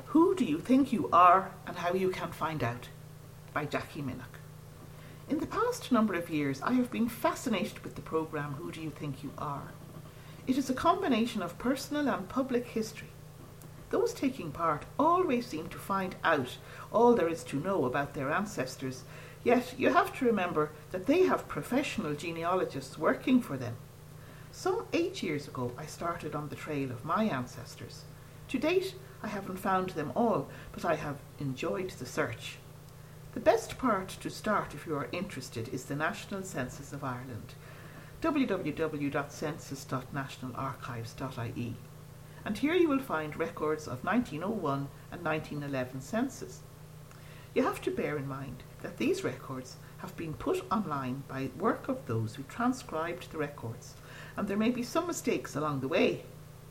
Who Do You Think You Are and How You Can Find Out by Jackie Minnock. In the past number of years, I have been fascinated with the programme Who Do You Think You Are? It is a combination of personal and public history. Those taking part always seem to find out all there is to know about their ancestors, yet you have to remember that they have professional genealogists working for them. Some 8 years ago, I started on the trail of my ancestors. To date, I haven't found them all, but I have enjoyed the search. The best part to start if you are interested is the National Census of Ireland, www.census.nationalarchives.ie. And here you will find records of 1901 and 1911 census. You have to bear in mind that these records have been put online by work of those who transcribed the records, and there may be some mistakes along the way.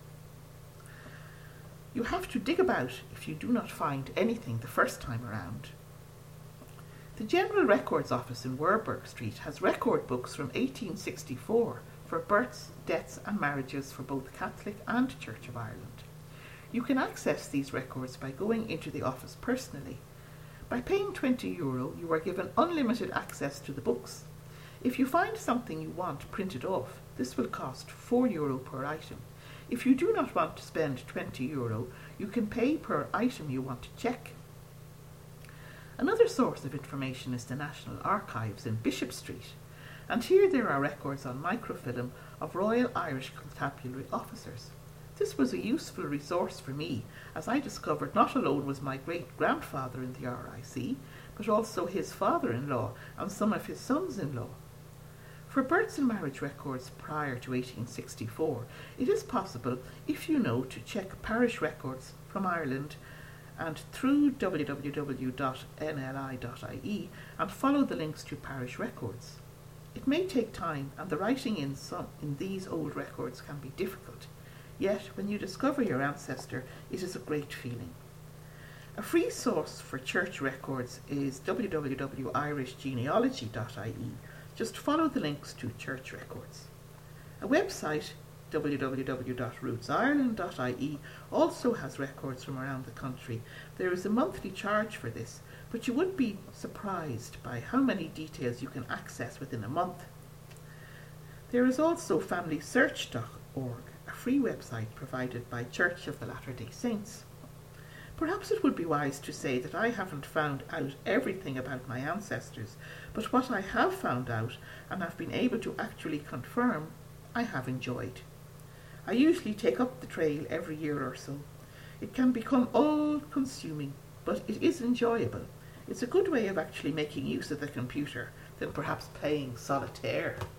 You have to dig about if you do not find anything the first time around. The General Records Office in Werburgh Street has record books from 1864 for births, deaths and marriages for both Catholic and Church of Ireland. You can access these records by going into the office personally. By paying €20, you are given unlimited access to the books. If you find something you want printed off, this will cost €4 per item. If you do not want to spend €20, you can pay per item you want to check. Another source of information is the National Archives in Bishop Street, and here there are records on microfilm of Royal Irish Constabulary officers. This was a useful resource for me, as I discovered not alone was my great-grandfather in the RIC, but also his father-in-law and some of his sons-in-law. For births and marriage records prior to 1864, it is possible, if you know, to check parish records from Ireland and through www.nli.ie and follow the links to parish records. It may take time, and the writing in these old records can be difficult. Yet, when you discover your ancestor, it is a great feeling. A free source for church records is www.irishgenealogy.ie. Just follow the links to church records. A website, www.rootsireland.ie, also has records from around the country. There is a monthly charge for this, but you would be surprised by how many details you can access within a month. There is also familysearch.org, a free website provided by Church of the Latter-day Saints. Perhaps it would be wise to say that I haven't found out everything about my ancestors, but what I have found out and have been able to actually confirm, I have enjoyed. I usually take up the trail every year or so. It can become all-consuming, but it is enjoyable. It's a good way of actually making use of the computer than perhaps playing solitaire.